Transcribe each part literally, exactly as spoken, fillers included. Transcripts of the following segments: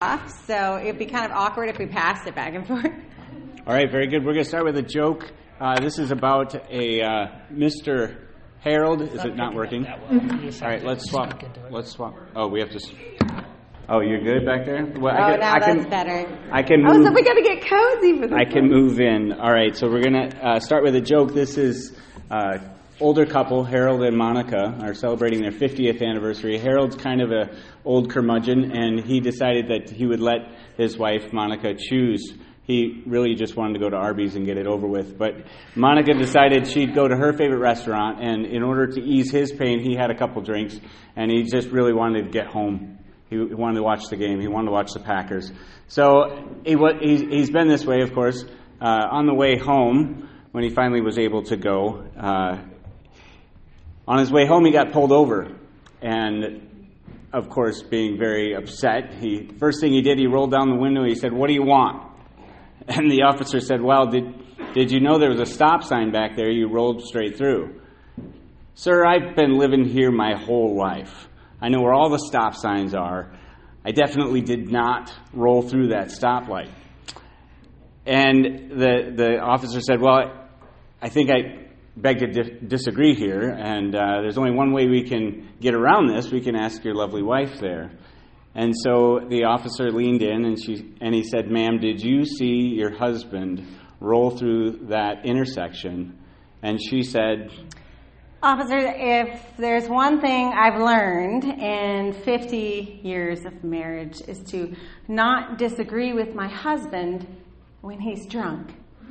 off, so it'd be kind of awkward if we passed it back and forth. All right, very good. We're going to start with a joke. Uh, this is about a uh, Mister Harold. Is it not working? All right, let's swap. Let's swap. Oh, we have to. Oh, you're good back there? Well, oh, I can, now I that's can, better. I can move. Oh, so we got to get cozy for this. I can one. move in. All right, so we're going to uh, start with a joke. This is uh, older couple, Harold and Monica, are celebrating their fiftieth anniversary. Harold's kind of a old curmudgeon, and he decided that he would let his wife, Monica, choose. He really just wanted to go to Arby's and get it over with. But Monica decided she'd go to her favorite restaurant, and in order to ease his pain, he had a couple drinks, and he just really wanted to get home. He wanted to watch the game. He wanted to watch the Packers. So he, he's been this way, of course. Uh, on the way home, when he finally was able to go, uh, on his way home, he got pulled over. And, of course, being very upset, he first thing he did, he rolled down the window. He said, "What do you want?" And the officer said, "Well, did did you know there was a stop sign back there? You rolled straight through." "Sir, I've been living here my whole life. I know where all the stop signs are. I definitely did not roll through that stoplight." And the the officer said, "Well, I think I beg to di- disagree here, and uh, there's only one way we can get around this. We can ask your lovely wife there." And so the officer leaned in and she and he said, "Ma'am, did you see your husband roll through that intersection?" And she said, "Officer, if there's one thing I've learned in fifty years of marriage is to not disagree with my husband when he's drunk."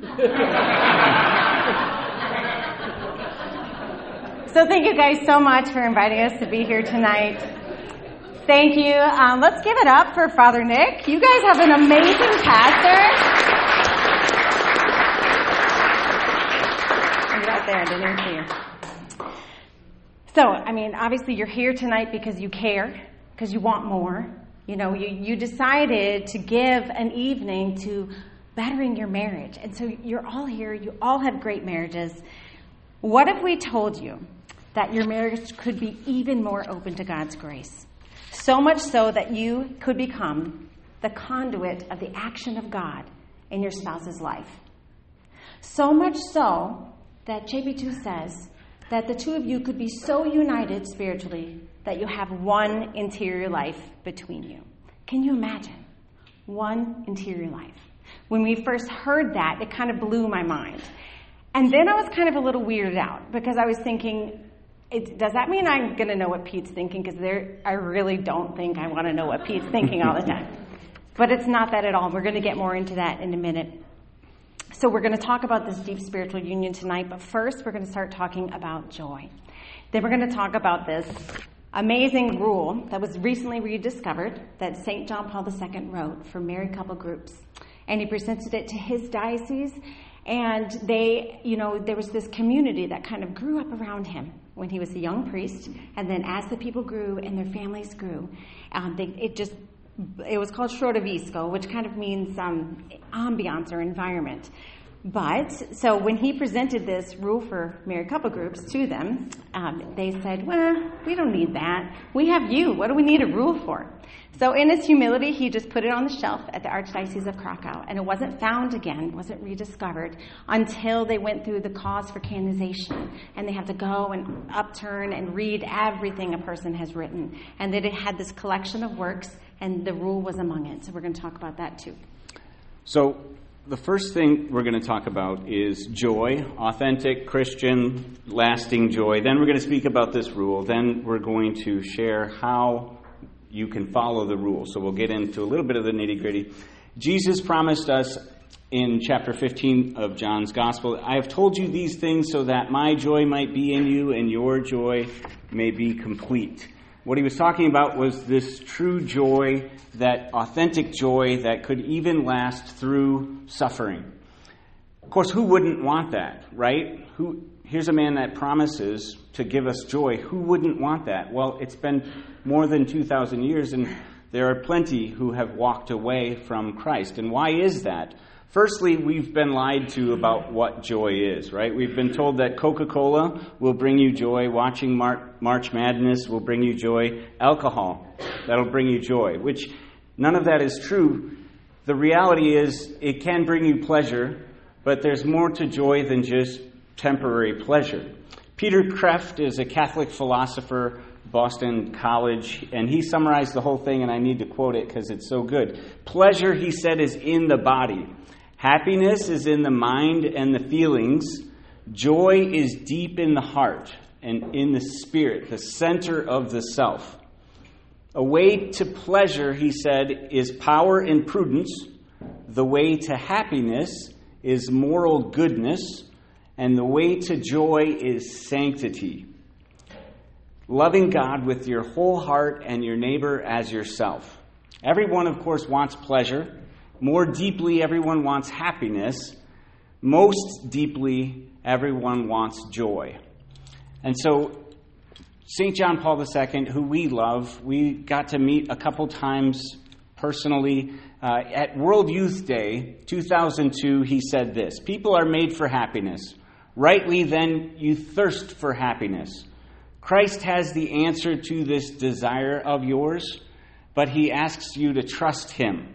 So thank you guys so much for inviting us to be here tonight. Thank you. Um, let's give it up for Father Nick. You guys have an amazing pastor. He's right there. I didn't even see you. So, I mean, obviously you're here tonight because you care, because you want more. You know, you, you decided to give an evening to bettering your marriage. And so you're all here. You all have great marriages. What if we told you that your marriage could be even more open to God's grace? So much so that you could become the conduit of the action of God in your spouse's life. So much so that J B two says that the two of you could be so united spiritually that you have one interior life between you. Can you imagine? One interior life. When we first heard that, it kind of blew my mind. And then I was kind of a little weirded out because I was thinking, it, does that mean I'm going to know what Pete's thinking? Because I really don't think I want to know what Pete's thinking all the time. But it's not that at all. We're going to get more into that in a minute. So we're going to talk about this deep spiritual union tonight. But first, we're going to start talking about joy. Then we're going to talk about this amazing rule that was recently rediscovered that Saint John Paul the Second wrote for married couple groups. And he presented it to his diocese. And they, you know, there was this community that kind of grew up around him when he was a young priest. And then as the people grew and their families grew, um, they, it just, it was called Środowisko, which kind of means um, ambiance or environment. But, so when he presented this rule for married couple groups to them, um, they said, well, we don't need that. We have you. What do we need a rule for? So in his humility, he just put it on the shelf at the Archdiocese of Krakow, and it wasn't found again, wasn't rediscovered, until they went through the cause for canonization, and they had to go and upturn and read everything a person has written, and that it had this collection of works, and the rule was among it. So we're going to talk about that too. So the first thing we're going to talk about is joy, authentic, Christian, lasting joy. Then we're going to speak about this rule. Then we're going to share how you can follow the rule. So we'll get into a little bit of the nitty-gritty. Jesus promised us in chapter fifteen of John's Gospel, "I have told you these things so that my joy might be in you and your joy may be complete." What he was talking about was this true joy, that authentic joy that could even last through suffering. Of course, who wouldn't want that, right? Who? Here's a man that promises to give us joy. Who wouldn't want that? Well, it's been more than two thousand years, and there are plenty who have walked away from Christ. And why is that? Firstly, we've been lied to about what joy is, right? We've been told that Coca-Cola will bring you joy, watching Mar- March Madness will bring you joy, alcohol, that'll bring you joy, which None of that is true. The reality is it can bring you pleasure, but there's more to joy than just temporary pleasure. Peter Kreeft is a Catholic philosopher, Boston College, and he summarized the whole thing, and I need to quote it because it's so good. Pleasure, he said, is in the body. Happiness is in the mind and the feelings. Joy is deep in the heart and in the spirit, the center of the self. A way to pleasure, he said, is power and prudence. The way to happiness is moral goodness. And the way to joy is sanctity. Loving God with your whole heart and your neighbor as yourself. Everyone, of course, wants pleasure. More deeply, everyone wants happiness. Most deeply, everyone wants joy. And so, Saint John Paul the Second, who we love, we got to meet a couple times personally. Uh, at World Youth Day, two thousand two, he said this: "People are made for happiness. Rightly, then, you thirst for happiness. Christ has the answer to this desire of yours, but he asks you to trust him."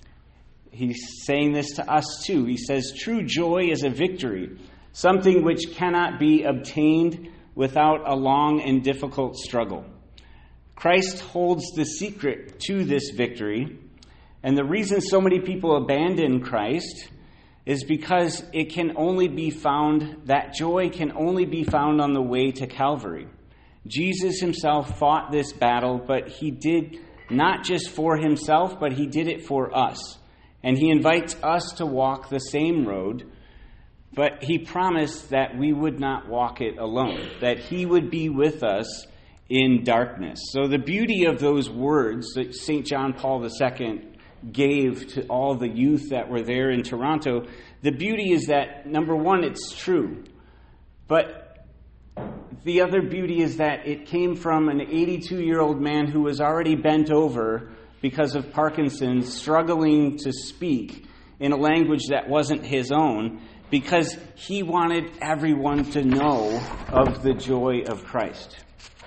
He's saying this to us too. He says, "True joy is a victory, something which cannot be obtained without a long and difficult struggle. Christ holds the secret to this victory, and the reason so many people abandon Christ is because it can only be found, that joy can only be found on the way to Calvary. Jesus himself fought this battle, but he did not just for himself, but he did it for us. And he invites us to walk the same road, but he promised that we would not walk it alone, that he would be with us in darkness." So the beauty of those words that Saint John Paul the Second gave to all the youth that were there in Toronto, the beauty is that, number one, it's true. But the other beauty is that it came from an eighty-two-year-old man who was already bent over because of Parkinson's, struggling to speak in a language that wasn't his own, because he wanted everyone to know of the joy of Christ.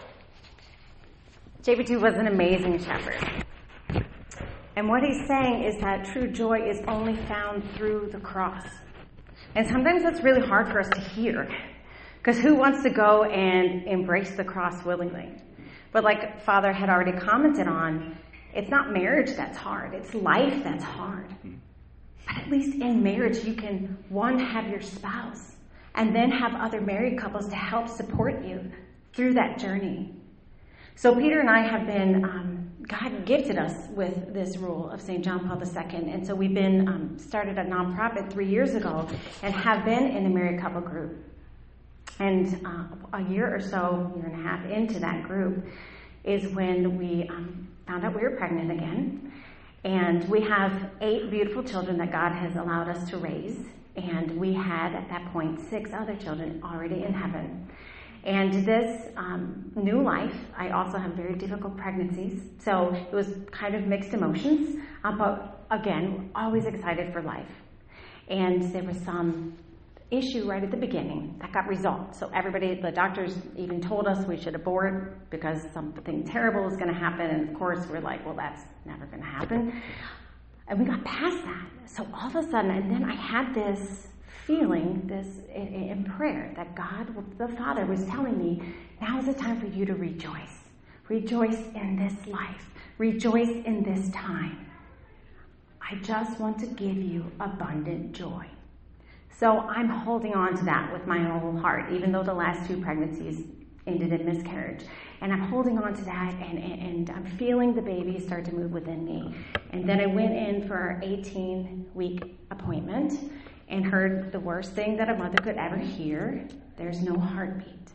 J B T was an amazing shepherd. And what he's saying is that true joy is only found through the cross. And sometimes that's really hard for us to hear, because who wants to go and embrace the cross willingly? But like Father had already commented on, it's not marriage that's hard, it's life that's hard. But at least in marriage, you can, one, have your spouse, and then have other married couples to help support you through that journey. So Peter and I have been, um, God gifted us with this rule of Saint John Paul the Second. And so we've been, um, started a nonprofit three years ago and have been in a married couple group. And uh, a year or so, year and a half into that group is when we um, found out we were pregnant again. And we have eight beautiful children that God has allowed us to raise. And we had, at that point, six other children already in heaven. And this um, new life, I also have very difficult pregnancies. So it was kind of mixed emotions. Uh, but again, always excited for life. And there was some issue right at the beginning that got resolved. So everybody, the doctors even told us we should abort because something terrible is going to happen. And of course, we're like, well, that's never going to happen. And we got past that. So all of a sudden, and then I had this feeling, this in, in prayer, that God, the Father, was telling me, now is the time for you to rejoice. Rejoice in this life. Rejoice in this time. I just want to give you abundant joy. So I'm holding on to that with my whole heart, even though the last two pregnancies ended in miscarriage. And I'm holding on to that, and, and, and I'm feeling the baby start to move within me. And then I went in for our eighteen-week appointment and heard the worst thing that a mother could ever hear: there's no heartbeat.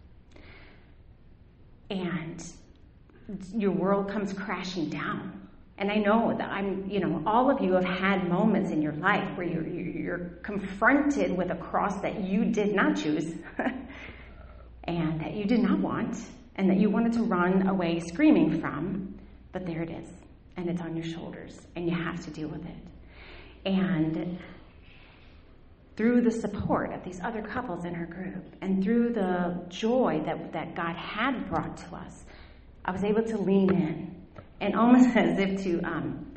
And your world comes crashing down. And I know that I'm, you know, all of you have had moments in your life where you're, you're confronted with a cross that you did not choose and that you did not want and that you wanted to run away screaming from, but there it is, and it's on your shoulders, and you have to deal with it. And through the support of these other couples in our group and through the joy that, that God had brought to us, I was able to lean in. And almost as if to um,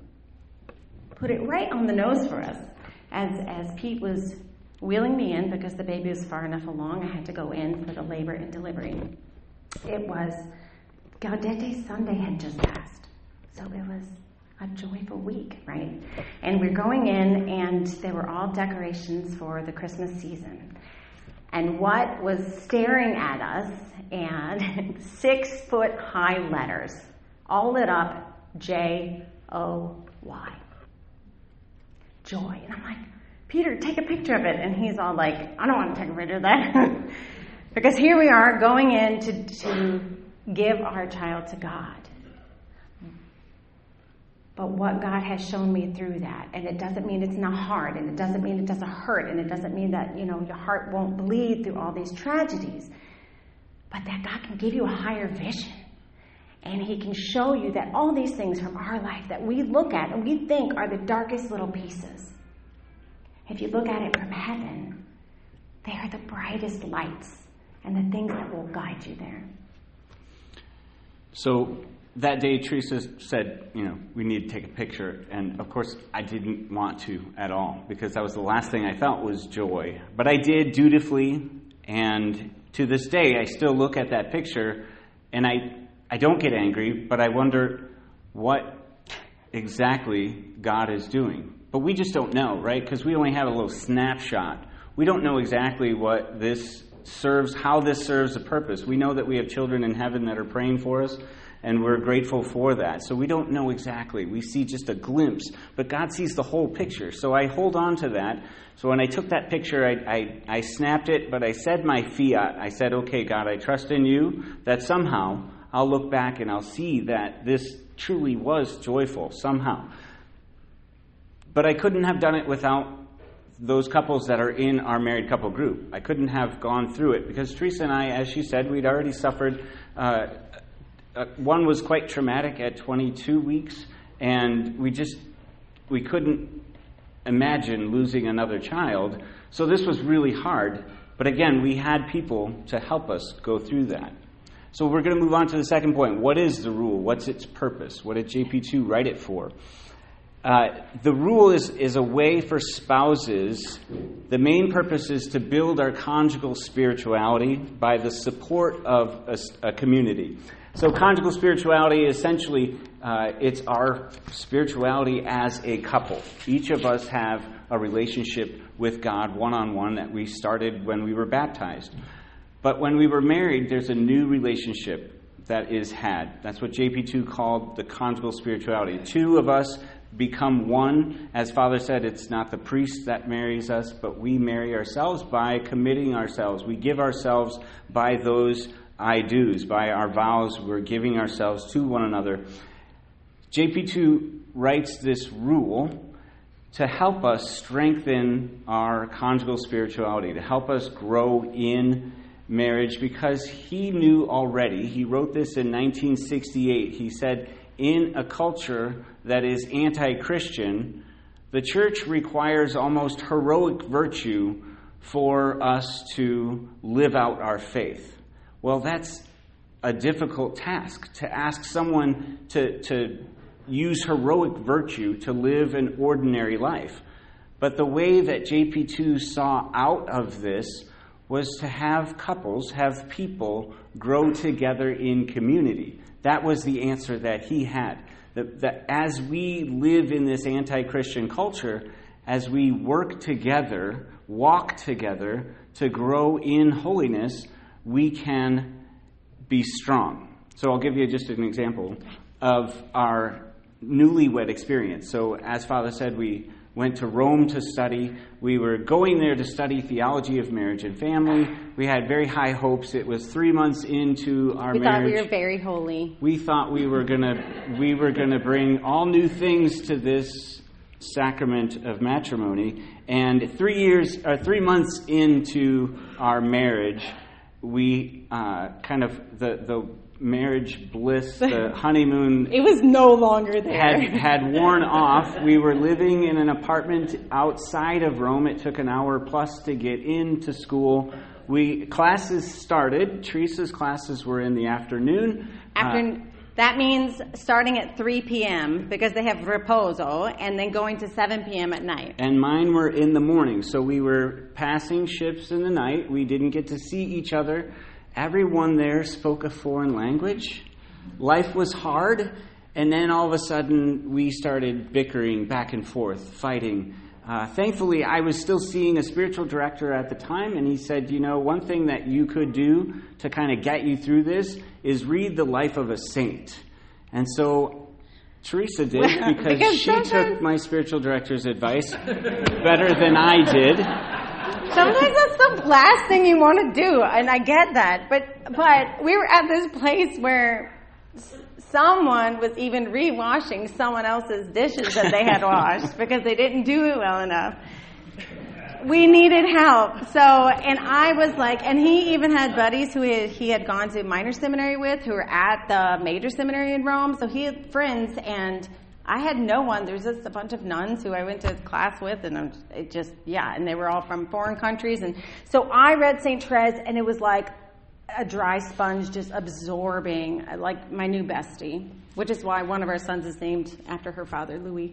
put it right on the nose for us. As as Pete was wheeling me in, because the baby was far enough along, I had to go in for the labor and delivery. It was, Gaudete Sunday had just passed. So it was a joyful week, right? And we're going in, and there were all decorations for the Christmas season. And what was staring at us, and six foot high letters, all lit up, J O Y. Joy. And I'm like, Peter, take a picture of it. And he's all like, I don't want to take a picture of that. Because here we are going in to, to give our child to God. But what God has shown me through that, and it doesn't mean it's not hard, and it doesn't mean it doesn't hurt, and it doesn't mean that, you know, your heart won't bleed through all these tragedies, but that God can give you a higher vision. And he can show you that all these things from our life that we look at and we think are the darkest little pieces, if you look at it from heaven, they are the brightest lights and the things that will guide you there. So that day, Teresa said, you know, we need to take a picture. And, of course, I didn't want to at all, because that was the last thing I felt was joy. But I did dutifully, and to this day, I still look at that picture, and I I don't get angry, but I wonder what exactly God is doing. But we just don't know, right? Because we only have a little snapshot. We don't know exactly what this serves, how this serves a purpose. We know that we have children in heaven that are praying for us, and we're grateful for that. So we don't know exactly. We see just a glimpse, but God sees the whole picture. So I hold on to that. So when I took that picture, I, I, I snapped it, but I said my fiat. I said, okay, God, I trust in you that somehow I'll look back and I'll see that this truly was joyful somehow. But I couldn't have done it without those couples that are in our married couple group. I couldn't have gone through it because Teresa and I, as she said, we'd already suffered. Uh, uh, one was quite traumatic at twenty-two weeks, and we just, we couldn't imagine losing another child. So this was really hard. But again, we had people to help us go through that. So we're going to move on to the second point. What is the rule? What's its purpose? What did J P two write it for? Uh, the rule is, is a way for spouses. The main purpose is to build our conjugal spirituality by the support of a, a community. So conjugal spirituality, essentially, uh, it's our spirituality as a couple. Each of us have a relationship with God one-on-one that we started when we were baptized. But when we were married, there's a new relationship that is had. That's what J P two called the conjugal spirituality. Two of us become one. As Father said, it's not the priest that marries us, but we marry ourselves by committing ourselves. We give ourselves by those I do's, by our vows. We're giving ourselves to one another. J P two writes this rule to help us strengthen our conjugal spirituality, to help us grow in marriage, because he knew already. He wrote this in nineteen sixty-eight. He said, in a culture that is anti-Christian, the church requires almost heroic virtue for us to live out our faith. Well, that's a difficult task, to ask someone to, to use heroic virtue to live an ordinary life. But the way that J P two saw out of this was to have couples, have people grow together in community. That was the answer that he had. That, that as we live in this anti-Christian culture, as we work together, walk together to grow in holiness, we can be strong. So I'll give you just an example of our newlywed experience. So as Father said, we went to Rome to study. We were going there to study theology of marriage and family. We had very high hopes. It was three months into our we marriage. We thought we were very holy. We thought we were gonna we were gonna bring all new things to this sacrament of matrimony. And three years or three months into our marriage, we uh, kind of the the. marriage bliss, the honeymoon, it was no longer there. had had worn off. We were living in an apartment outside of Rome. It took an hour plus to get into school. We classes started. Teresa's classes were in the afternoon. After uh, That means starting at three p.m. because they have reposo, and then going to seven p.m. at night. And mine were in the morning, so we were passing ships in the night. We didn't get to see each other. Everyone there spoke a foreign language. Life was hard, and then all of a sudden we started bickering back and forth, fighting. Uh, thankfully, I was still seeing a spiritual director at the time, and he said, you know, one thing that you could do to kind of get you through this is read the life of a saint. And so Teresa did, because, because she took my spiritual director's advice better than I did. Sometimes that's the last thing you want to do, and I get that. But but we were at this place where someone was even rewashing someone else's dishes that they had washed because they didn't do it well enough. We needed help. So, and I was like, and he even had buddies who he had, he had gone to minor seminary with who were at the major seminary in Rome. So he had friends, and I had no one. There's just a bunch of nuns who I went to class with, and I'm, it just, yeah, and they were all from foreign countries. And so I read Saint Therese, and it was like a dry sponge just absorbing, like my new bestie, which is why one of our sons is named after her father, Louis.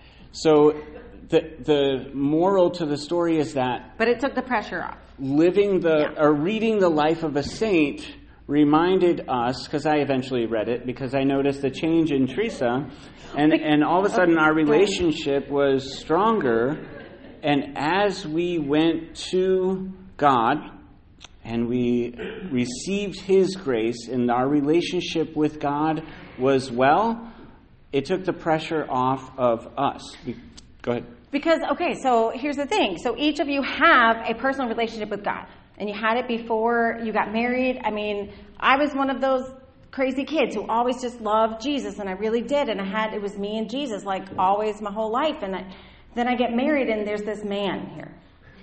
So the the moral to the story is that... But it took the pressure off. Living the, Yeah. or reading the life of a saint reminded us, because I eventually read it, because I noticed a change in Teresa, and, and all of a sudden our relationship was stronger, and as we went to God, and we received His grace, and our relationship with God was well, it took the pressure off of us. Go ahead. Because, okay, so here's the thing. So each of you have a personal relationship with God. And you had it before you got married. I mean, I was one of those crazy kids who always just loved Jesus, and I really did. And I had, it was me and Jesus, like, always my whole life. And I, then I get married, and there's this man here.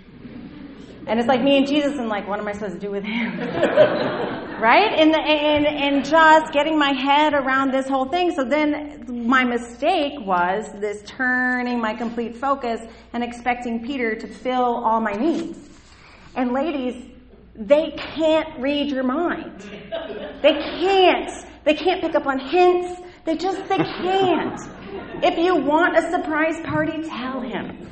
And it's like me and Jesus, and like, what am I supposed to do with him? Right? And, and, and just getting my head around this whole thing. So then my mistake was this turning my complete focus and expecting Peter to fill all my needs. And ladies, they can't read your mind. They can't. They can't pick up on hints. They just, they can't. If you want a surprise party, tell him.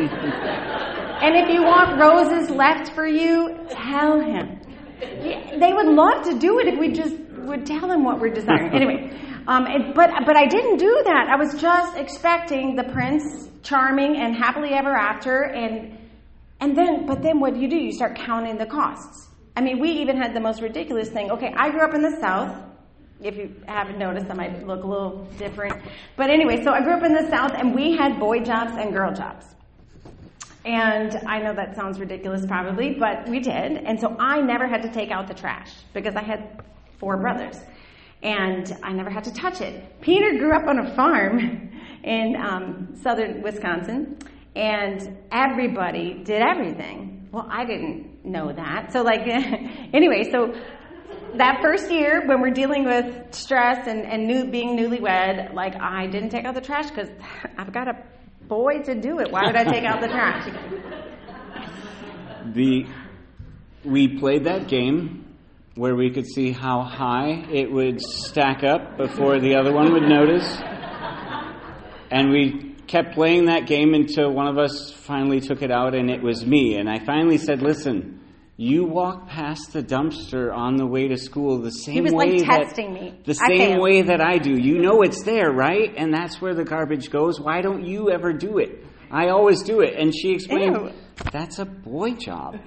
And if you want roses left for you, tell him. They would love to do it if we just would tell them what we're desiring. Anyway, um, it, but but I didn't do that. I was just expecting the Prince Charming and happily ever after, and and then but then what do you do? You start counting the costs. I mean, we even had the most ridiculous thing. Okay, I grew up in the South. If you haven't noticed, I might look a little different. But anyway, so I grew up in the South, and we had boy jobs and girl jobs. And I know that sounds ridiculous probably, but we did. And so I never had to take out the trash because I had four brothers. And I never had to touch it. Peter grew up on a farm in um, southern Wisconsin, and everybody did everything. Well, I didn't know that. So like, anyway, so that first year when we're dealing with stress and, and new, being newlywed, like I didn't take out the trash because I've got a boy to do it. Why would I take out the trash? The we played that game where we could see how high it would stack up before the other one would notice. And we kept playing that game until one of us finally took it out, and it was me. And I finally said, listen, you walk past the dumpster on the way to school the same he was way like that, testing me. the I same failed. way that I do. You know it's there, right? And that's where the garbage goes. Why don't you ever do it? I always do it. And she explained, Ew. that's a boy job.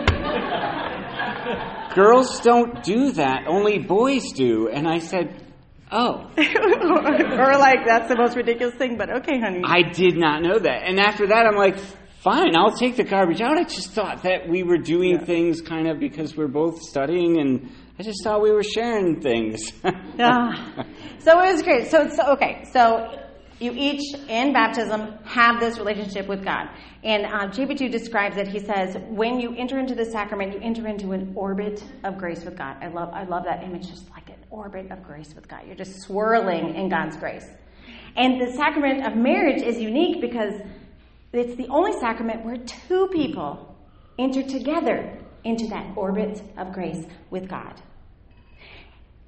Girls don't do that. Only boys do. And I said, oh. Or like, that's the most ridiculous thing, but okay, honey. I did not know that. And after that, I'm like, fine, I'll take the garbage out. I just thought that we were doing Yeah. things kind of because we're both studying, and I just thought we were sharing things. Ah. So it was great. So, so okay, so you each, in baptism, have this relationship with God. And uh, J B two describes it. He says, when you enter into the sacrament, you enter into an orbit of grace with God. I love I love that image, just like an orbit of grace with God. You're just swirling in God's grace. And the sacrament of marriage is unique because it's the only sacrament where two people enter together into that orbit of grace with God.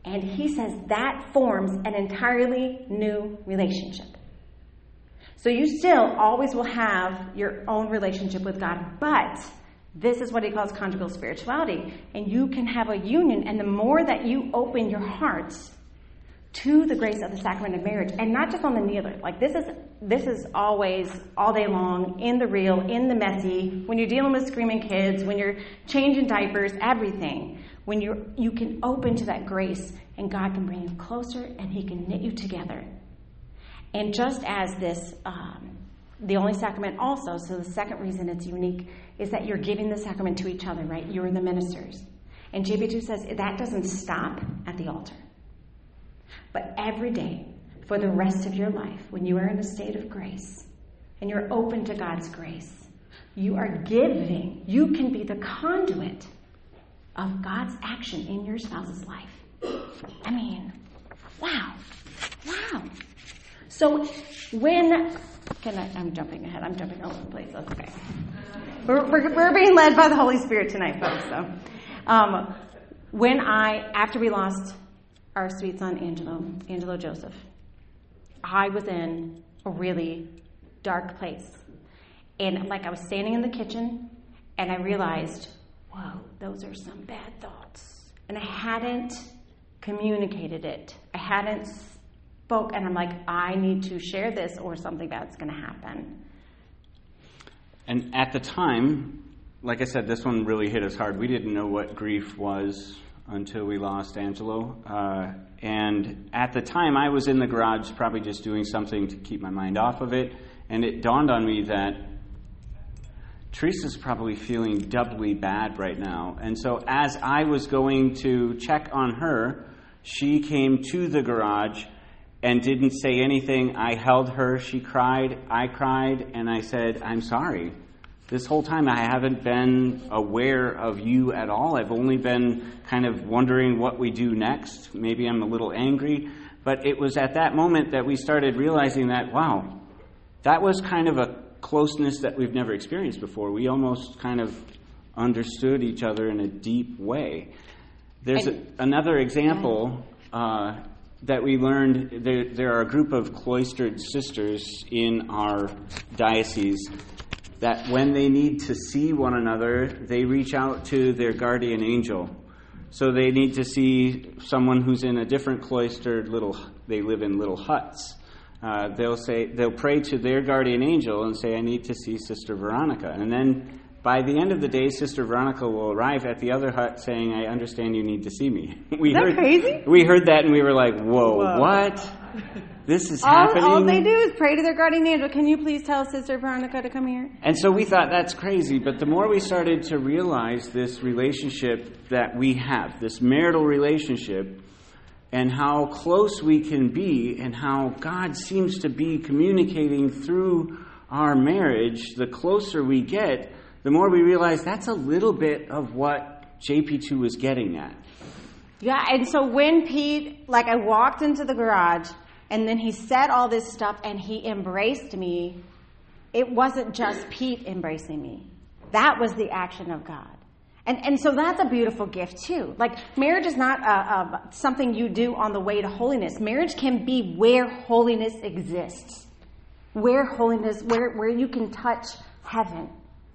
And he says that forms an entirely new relationship. So you still always will have your own relationship with God, but this is what he calls conjugal spirituality. And you can have a union, and the more that you open your hearts to the grace of the sacrament of marriage, and not just on the kneeler. Like this is this is always all day long, in the real, in the messy, when you're dealing with screaming kids, when you're changing diapers, everything. When you you can open to that grace, and God can bring you closer, and he can knit you together. And just as this, um, the only sacrament also, so the second reason it's unique is that you're giving the sacrament to each other, right? You're the ministers. And J P two says that doesn't stop at the altar. But every day, for the rest of your life, when you are in a state of grace, and you're open to God's grace, you are giving, you can be the conduit of God's action in your spouse's life. I mean, wow, wow. So when, can I, I'm jumping ahead, I'm jumping all over the place, that's okay. We're, we're, we're being led by the Holy Spirit tonight, folks. So, um, when I, after we lost our sweet son, Angelo, Angelo Joseph, I was in a really dark place. And like I was standing in the kitchen, and I realized, whoa, those are some bad thoughts. And I hadn't communicated it. I hadn't spoke, and I'm like, I need to share this or something bad's going to happen. And at the time, like I said, this one really hit us hard. We didn't know what grief was until we lost Angelo. Uh, and at the time, I was in the garage probably just doing something to keep my mind off of it. And it dawned on me that Teresa's probably feeling doubly bad right now. And so as I was going to check on her, she came to the garage and didn't say anything. I held her. She cried. I cried. And I said, I'm sorry. This whole time I haven't been aware of you at all. I've only been kind of wondering what we do next. Maybe I'm a little angry. But it was at that moment that we started realizing that, wow, that was kind of a closeness that we've never experienced before. We almost kind of understood each other in a deep way. There's a, another example uh, that we learned. There, there are a group of cloistered sisters in our diocese that when they need to see one another, they reach out to their guardian angel. So they need to see someone who's in a different cloistered little, they live in little huts. Uh, they'll say, they'll pray to their guardian angel and say, I need to see Sister Veronica. And then by the end of the day, Sister Veronica will arrive at the other hut saying, I understand you need to see me. we Is that heard, crazy? We heard that and we were like, whoa, Whoa. what? This is all, happening? all they do is pray to their guardian angel. Can you please tell Sister Veronica to come here? And so we thought that's crazy, but the more we started to realize this relationship that we have, this marital relationship, and how close we can be, and how God seems to be communicating through our marriage, the closer we get, the more we realize that's a little bit of what J P two was getting at. Yeah, and so when Pete, like I walked into the garage, and then he said all this stuff, and he embraced me, it wasn't just Pete embracing me. That was the action of God. And and so that's a beautiful gift, too. Like, marriage is not a, a, something you do on the way to holiness. Marriage can be where holiness exists. Where holiness, where, where you can touch heaven.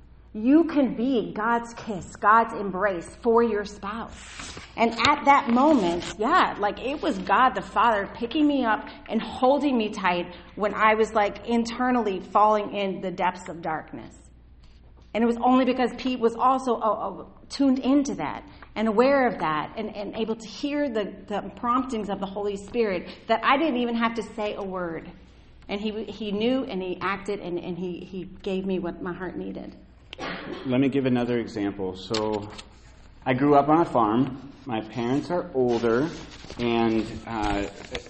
You can be God's kiss, God's embrace for your spouse. And at that moment, yeah, like it was God the Father picking me up and holding me tight when I was like internally falling in the depths of darkness. And it was only because Pete was also uh, uh, tuned into that and aware of that and, and able to hear the, the promptings of the Holy Spirit that I didn't even have to say a word. And he he knew and he acted and, and he, he gave me what my heart needed. Let me give another example. So I grew up on a farm. My parents are older, and uh,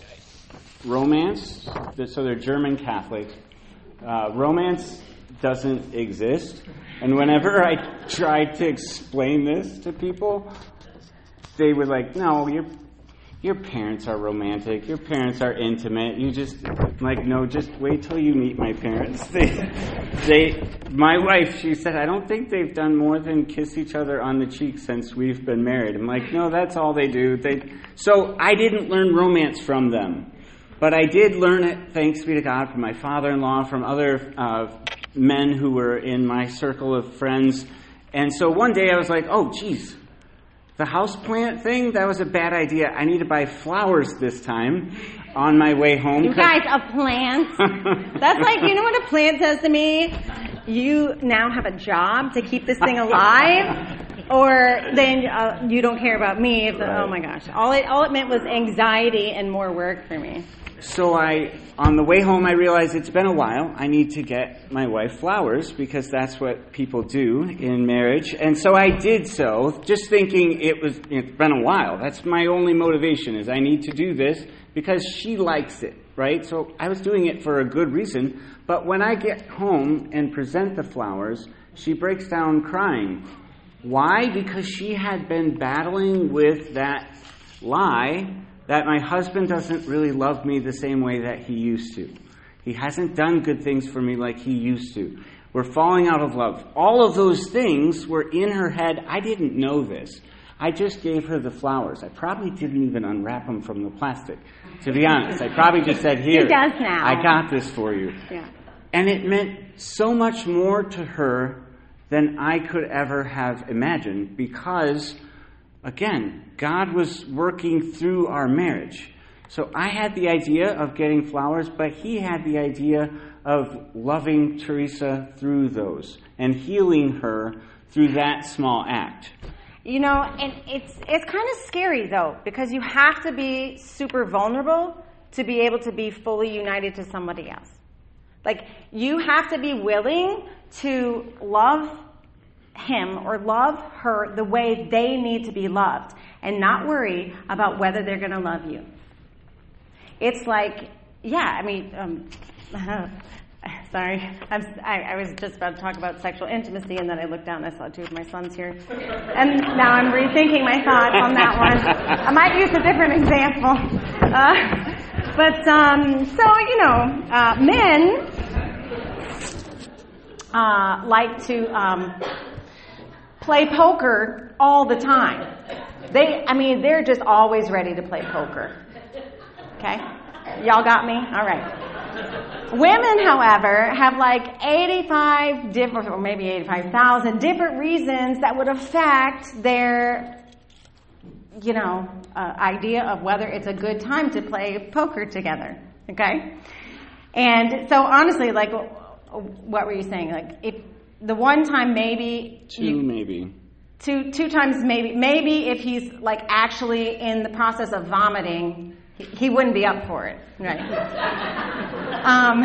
romance, so they're German Catholic. Uh, romance doesn't exist. And whenever I tried to explain this to people, they were like, no, you're your parents are romantic, your parents are intimate. You just, I'm like, no, just wait till you meet my parents. They, they, my wife, she said, I don't think they've done more than kiss each other on the cheek since we've been married. I'm like, no, that's all they do. They, so I didn't learn romance from them. But I did learn it, thanks be to God, from my father-in-law, from other uh, men who were in my circle of friends. And so one day I was like, oh, geez, the houseplant thing, that was a bad idea. I need to buy flowers this time on my way home. You guys, a plant? That's like, you know what a plant says to me? You now have a job to keep this thing alive? Or then uh, you don't care about me. If the, right. Oh my gosh. All it, all it meant was anxiety and more work for me. So I, on the way home, I realized it's been a while. I need to get my wife flowers because that's what people do in marriage. And so I did so, just thinking it was, it's been a while. That's my only motivation, is I need to do this because she likes it, right? So I was doing it for a good reason. But when I get home and present the flowers, she breaks down crying. Why? Because she had been battling with that lie that my husband doesn't really love me the same way that he used to. He hasn't done good things for me like he used to. We're falling out of love. All of those things were in her head. I didn't know this. I just gave her the flowers. I probably didn't even unwrap them from the plastic, to be honest. I probably just said, here, he does now. I got this for you. Yeah. And it meant so much more to her than I could ever have imagined because, again, God was working through our marriage. So I had the idea of getting flowers, but he had the idea of loving Teresa through those and healing her through that small act. You know, and it's it's kind of scary, though, because you have to be super vulnerable to be able to be fully united to somebody else. Like, you have to be willing to love him or love her the way they need to be loved and not worry about whether they're going to love you. It's like, yeah, I mean, um, sorry, I'm, I, I was just about to talk about sexual intimacy, and then I looked down and I saw two of my sons here. And now I'm rethinking my thoughts on that one. I might use a different example. Uh, but, um, so, you know, uh, men uh, like to um, play poker all the time. They, I mean, they're just always ready to play poker. Okay? Y'all got me? All right. Women, however, have like eighty-five different, or maybe eighty-five thousand different reasons that would affect their, you know, uh, idea of whether it's a good time to play poker together. Okay? And so honestly, like, what were you saying? Like, if the one time maybe... Two you, maybe. Two, two times maybe. Maybe if he's like actually in the process of vomiting, he, he wouldn't be up for it. Right. um,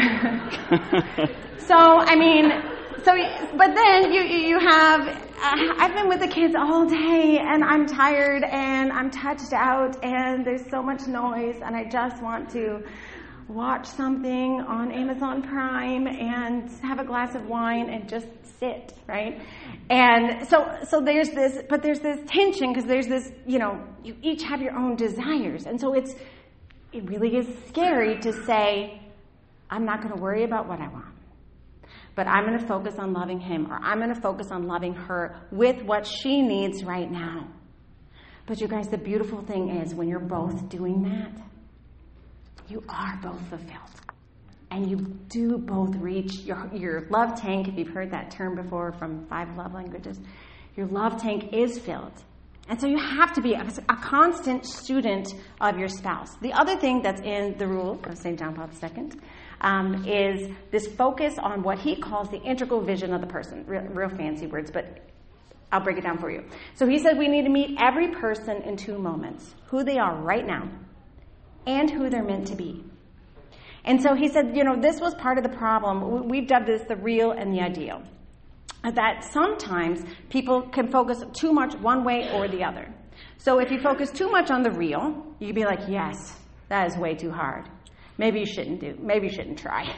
so, I mean, so, but then you, you have, uh, I've been with the kids all day and I'm tired and I'm touched out and there's so much noise and I just want to watch something on Amazon Prime and have a glass of wine and just sit, right? And so so there's this, but there's this tension because there's this, you know, you each have your own desires. And so it's, it really is scary to say, I'm not going to worry about what I want, but I'm going to focus on loving him, or I'm going to focus on loving her with what she needs right now. But you guys, the beautiful thing is when you're both doing that, you are both fulfilled. And you do both reach your, your love tank, if you've heard that term before from Five Love Languages. Your love tank is filled. And so you have to be a, a constant student of your spouse. The other thing that's in the rule of Saint John Paul the Second um, is this focus on what he calls the integral vision of the person. Real, real fancy words, but I'll break it down for you. So he said we need to meet every person in two moments. Who they are right now and who they're meant to be. And so he said, you know, this was part of the problem. We've dubbed this the real and the ideal. That sometimes people can focus too much one way or the other. So if you focus too much on the real, you can be like, yes, that is way too hard. Maybe you shouldn't do, maybe you shouldn't try.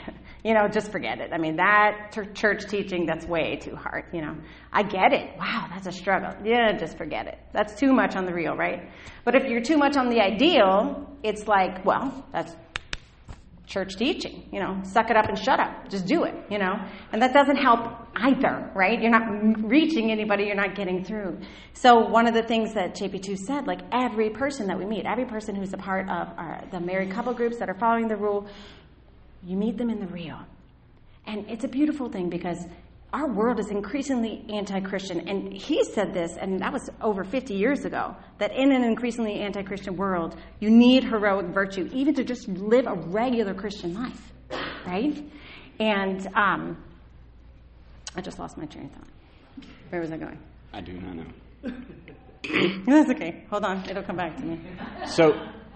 you know, just forget it. I mean, that t- church teaching, that's way too hard, you know. I get it. Wow, that's a struggle. Yeah, just forget it. That's too much on the real, right? But if you're too much on the ideal, it's like, well, that's church teaching, you know, suck it up and shut up. Just do it, you know. And that doesn't help either, right? You're not reaching anybody. You're not getting through. So one of the things that J P two said, like every person that we meet, every person who's a part of our, the married couple groups that are following the rule, you meet them in the real. And it's a beautiful thing because our world is increasingly anti-Christian. And he said this, and that was over fifty years ago, that in an increasingly anti-Christian world, you need heroic virtue, even to just live a regular Christian life, right? And um, I just lost my train of thought. Where was I going? I do not know. That's okay. Hold on. It'll come back to me. So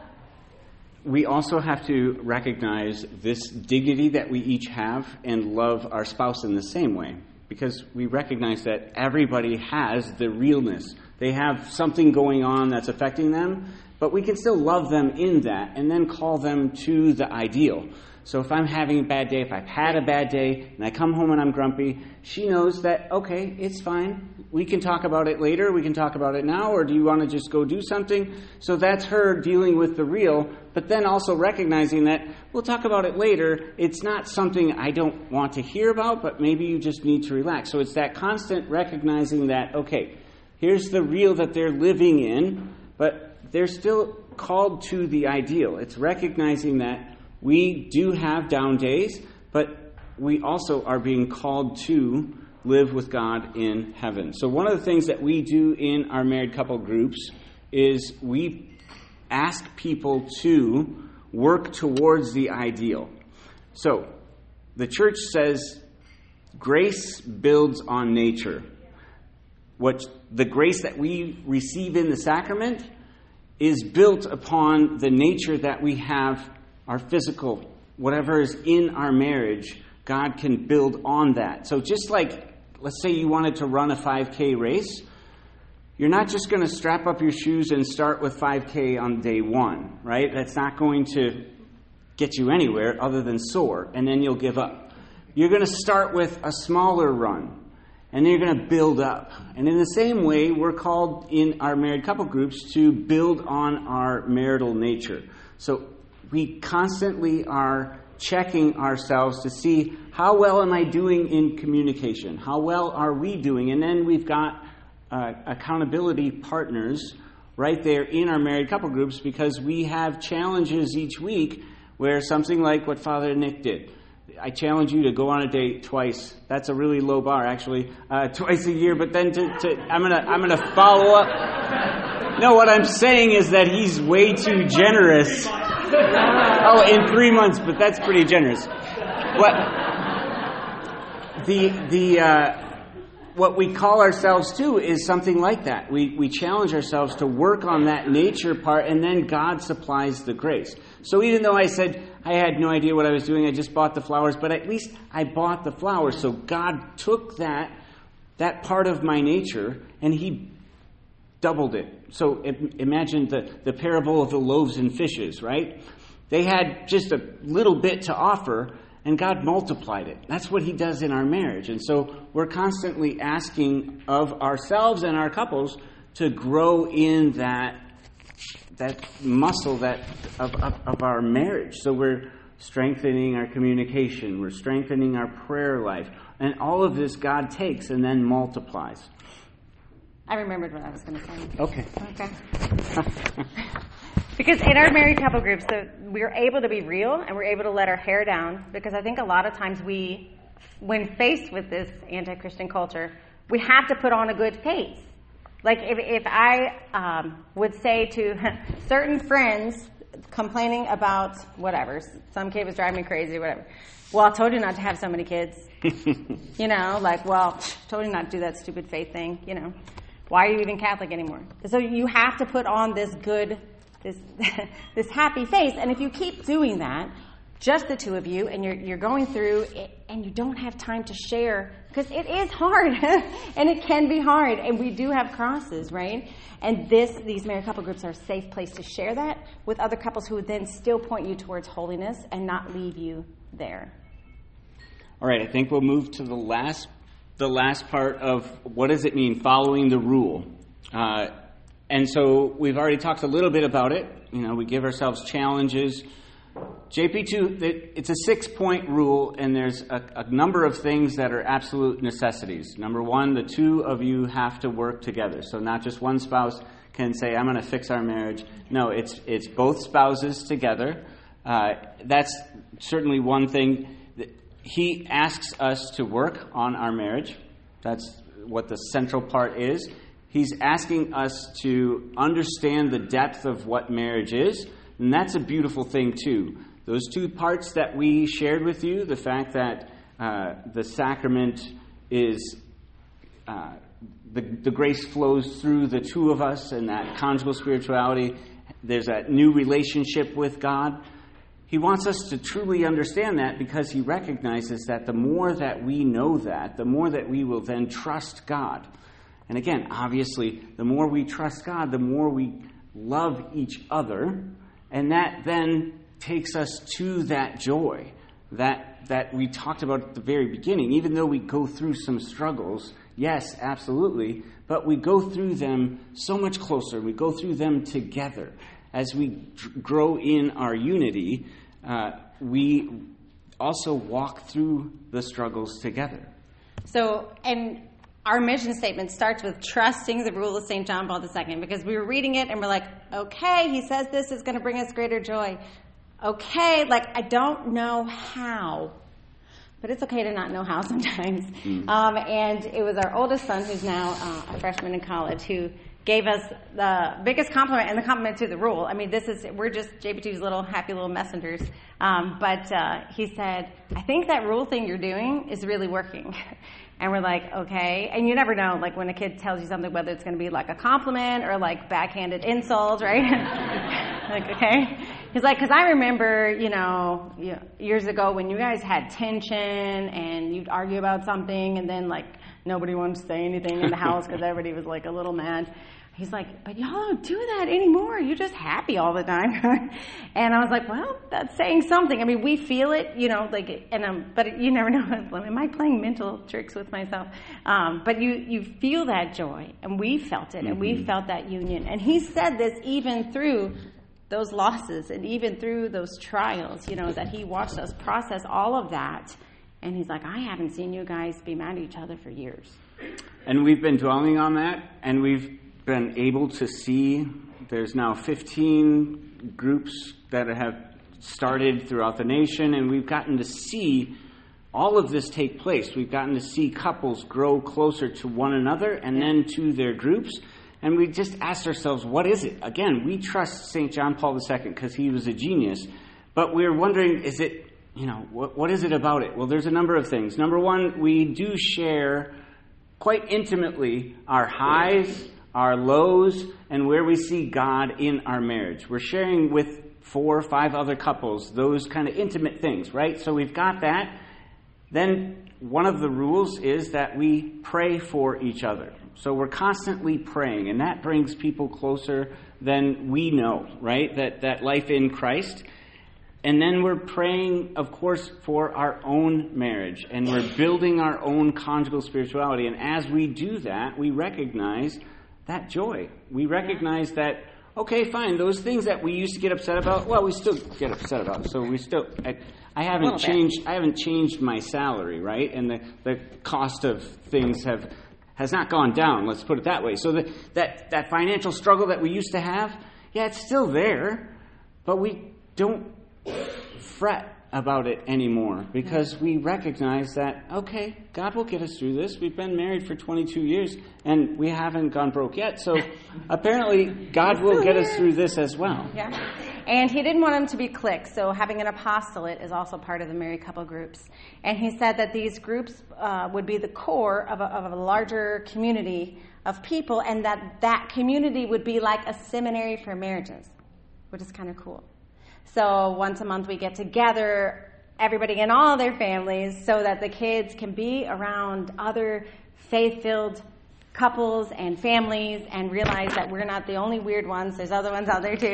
we also have to recognize this dignity that we each have and love our spouse in the same way, because we recognize that everybody has the realness. They have something going on that's affecting them, but we can still love them in that and then call them to the ideal. So if I'm having a bad day, if I've had a bad day, and I come home and I'm grumpy, she knows that, okay, it's fine. We can talk about it later. We can talk about it now, or do you want to just go do something? So that's her dealing with the real, but then also recognizing that we'll talk about it later. It's not something I don't want to hear about, but maybe you just need to relax. So it's that constant recognizing that, okay, here's the real that they're living in, but they're still called to the ideal. It's recognizing that we do have down days, but we also are being called to live with God in heaven. So one of the things that we do in our married couple groups is we ask people to work towards the ideal. So the church says grace builds on nature. What the grace that we receive in the sacrament is built upon the nature that we have. Our physical, whatever is in our marriage, God can build on that. So just like, let's say you wanted to run a five K race, you're not just going to strap up your shoes and start with five K on day one, right? That's not going to get you anywhere other than sore, and then you'll give up. You're going to start with a smaller run, and then you're going to build up. And in the same way, we're called in our married couple groups to build on our marital nature. So we constantly are checking ourselves to see how well am I doing in communication? How well are we doing? And then we've got uh, accountability partners right there in our married couple groups, because we have challenges each week where something like what Father Nick did. I challenge you to go on a date twice. That's a really low bar, actually, uh, twice a year. But then to, to, I'm gonna I'm gonna follow up. No, what I'm saying is that he's way too generous. Oh, in three months, but that's pretty generous. What the the uh, what we call ourselves to is something like that. We we challenge ourselves to work on that nature part, and then God supplies the grace. So even though I said I had no idea what I was doing, I just bought the flowers, but at least I bought the flowers. So God took that that part of my nature and He doubled it. So imagine the, the parable of the loaves and fishes, right? They had just a little bit to offer, and God multiplied it. That's what He does in our marriage. And so we're constantly asking of ourselves and our couples to grow in that that muscle that of, of, of our marriage. So we're strengthening our communication. We're strengthening our prayer life. And all of this God takes and then multiplies. I remembered what I was going to say. Okay. Okay. Because in our married couple groups, so we're able to be real and we're able to let our hair down, because I think a lot of times we, when faced with this anti-Christian culture, we have to put on a good face. Like if, if I um, would say to certain friends complaining about whatever, some kid was driving me crazy or whatever, well, I told you not to have so many kids. You know, like, well, told you not to do that stupid faith thing, you know. Why are you even Catholic anymore? So you have to put on this good, this this happy face. And if you keep doing that, just the two of you, and you're you're going through it, and you don't have time to share, because it is hard, and it can be hard, and we do have crosses, right? And this these married couple groups are a safe place to share that with other couples who would then still point you towards holiness and not leave you there. All right, I think we'll move to the last the last part of what does it mean, following the rule. Uh, and so we've already talked a little bit about it. You know, we give ourselves challenges. J P two, it's a six-point rule, and there's a, a number of things that are absolute necessities. Number one, the two of you have to work together. So not just one spouse can say, I'm going to fix our marriage. No, it's it's both spouses together. Uh, that's certainly one thing. He asks us to work on our marriage. That's what the central part is. He's asking us to understand the depth of what marriage is, and that's a beautiful thing too. Those two parts that we shared with you, the fact that uh, the sacrament is, uh, the, the grace flows through the two of us, and that conjugal spirituality, there's that new relationship with God. He wants us to truly understand that because he recognizes that the more that we know that, the more that we will then trust God. And again, obviously, the more we trust God, the more we love each other. And that then takes us to that joy that, that we talked about at the very beginning. Even though we go through some struggles, yes, absolutely, but we go through them so much closer. We go through them together. As we grow in our unity, uh, we also walk through the struggles together. So, and our mission statement starts with trusting the rule of Saint John Paul the Second, because we were reading it and we're like, okay, he says this is going to bring us greater joy. Okay, like, I don't know how, but it's okay to not know how sometimes. Mm. Um, and it was our oldest son, who's now uh, a freshman in college, who gave us the biggest compliment, and the compliment to the rule. I mean, this is, we're just J P two's little happy little messengers. Um, but uh, he said, I think that rule thing you're doing is really working. And we're like, okay. And you never know, like, when a kid tells you something, whether it's going to be like a compliment or like backhanded insult, right? Like, okay. He's like, because I remember, you know, years ago when you guys had tension and you'd argue about something, and then like nobody wanted to say anything in the house because everybody was like a little mad. He's like, but y'all don't do that anymore. You're just happy all the time. And I was like, well, that's saying something. I mean, we feel it, you know, like, and um, but you never know. Am I playing mental tricks with myself? Um, but you, you feel that joy, and we felt it, and mm-hmm. we felt that union. And he said this even through those losses and even through those trials, you know, that he watched us process all of that. And he's like, I haven't seen you guys be mad at each other for years. And we've been dwelling on that, and we've been able to see there's now fifteen groups that have started throughout the nation, and we've gotten to see all of this take place. We've gotten to see couples grow closer to one another and then to their groups. And we just asked ourselves, what is it? Again, we trust Saint John Paul the Second because he was a genius. But we're wondering, is it, you know, what, what is it about it? Well, there's a number of things. Number one, we do share quite intimately our highs, our lows, and where we see God in our marriage. We're sharing with four or five other couples those kind of intimate things, right? So we've got that. Then one of the rules is that we pray for each other. So we're constantly praying, and that brings people closer than we know, right? That that life in Christ. And then we're praying, of course, for our own marriage, and we're building our own conjugal spirituality. And as we do that, we recognize that joy. We recognize that, okay, fine, those things that we used to get upset about, well, we still get upset about. So we still, I, I haven't changed. I haven't changed my salary, right? And the, the cost of things have has not gone down. Let's put it that way. So the, that that financial struggle that we used to have, yeah, it's still there, but we don't fret about it anymore because we recognize that, okay, God will get us through this. We've been married for twenty-two years and we haven't gone broke yet. So apparently God will get us through this as well. Yeah. And he didn't want them to be cliques. So having an apostolate is also part of the married couple groups. And he said that these groups uh, would be the core of a, of a larger community of people, and that that community would be like a seminary for marriages, which is kind of cool. So once a month we get together, everybody and all their families, so that the kids can be around other faith-filled couples and families and realize that we're not the only weird ones. There's other ones out there too.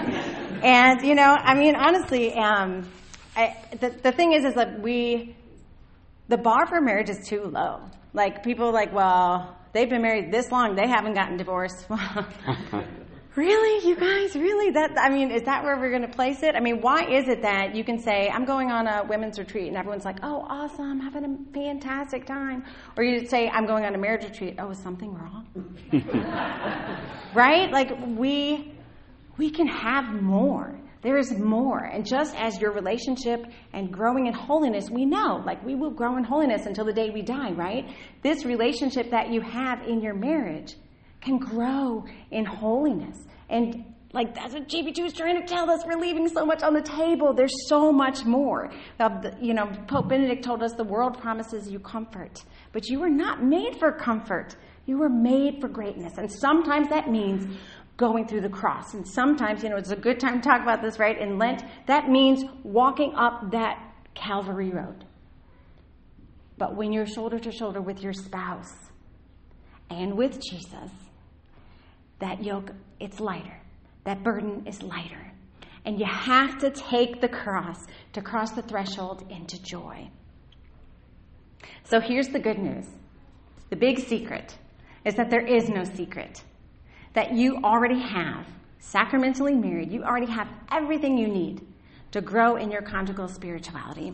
And, you know, I mean, honestly, um, I, the, the thing is, is that we, the bar for marriage is too low. Like, people are like, well, they've been married this long, they haven't gotten divorced. Really, you guys, really? That I mean, is that where we're going to place it? I mean, why is it that you can say, I'm going on a women's retreat, and everyone's like, oh, awesome, having a fantastic time. Or you say, I'm going on a marriage retreat. Oh, is something wrong? Right? Like, we we can have more. There is more. And just as your relationship and growing in holiness, we know, like, we will grow in holiness until the day we die, right? This relationship that you have in your marriage can grow in holiness. And like, that's what J B two is trying to tell us. We're leaving so much on the table. There's so much more. Now, you know, Pope Benedict told us the world promises you comfort, but you were not made for comfort. You were made for greatness. And sometimes that means going through the cross. And sometimes, you know, it's a good time to talk about this, right? In Lent, that means walking up that Calvary road. But when you're shoulder to shoulder with your spouse and with Jesus, that yoke, it's lighter. That burden is lighter. And you have to take the cross to cross the threshold into joy. So here's the good news. The big secret is that there is no secret. That you already have, sacramentally married, you already have everything you need to grow in your conjugal spirituality.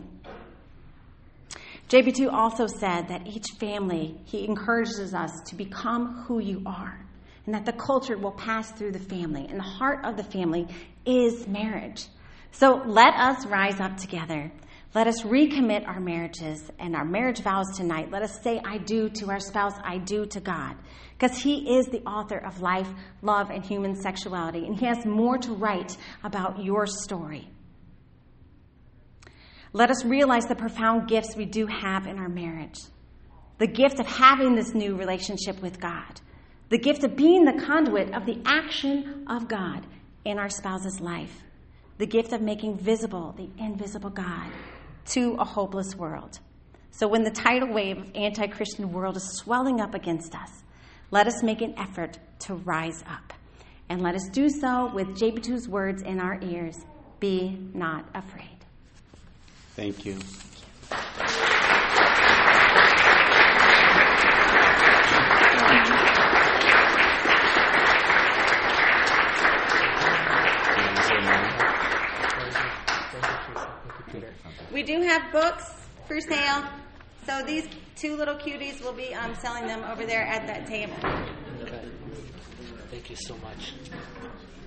J B two also said that each family, he encourages us to become who you are. And that the culture will pass through the family. And the heart of the family is marriage. So let us rise up together. Let us recommit our marriages and our marriage vows tonight. Let us say I do to our spouse, I do to God. Because he is the author of life, love, and human sexuality. And he has more to write about your story. Let us realize the profound gifts we do have in our marriage. The gift of having this new relationship with God. The gift of being the conduit of the action of God in our spouse's life. The gift of making visible the invisible God to a hopeless world. So when the tidal wave of anti-Christian world is swelling up against us, let us make an effort to rise up. And let us do so with J B two's words in our ears. Be not afraid. Thank you. We do have books for sale, so these two little cuties will be um, selling them over there at that table. Okay. Thank you so much.